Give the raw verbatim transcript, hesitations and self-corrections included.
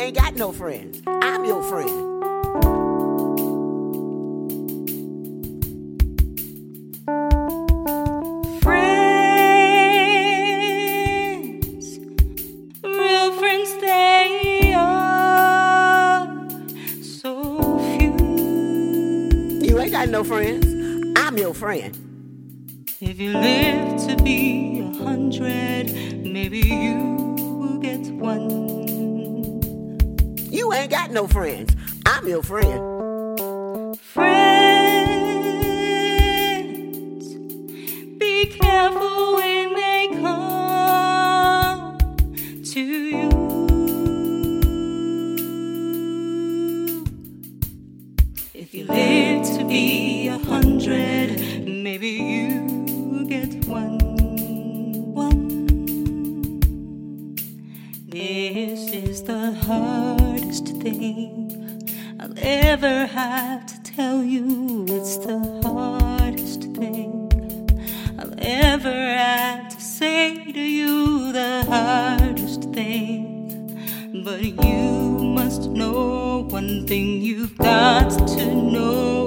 ain't got no friends. I'm your friend. Friends, real friends, they are so few. You ain't got no friends. I'm your friend. If you live to be a hundred, maybe you will get one. You ain't got no friends. I'm your friend. Friends, be careful when they come to you. If you live to be a hundred, maybe you get one. One. This is the hardest thing I'll ever have to tell you. It's the hardest thing I'll ever have to say to you. The hardest thing. But you must know one thing, you've got to know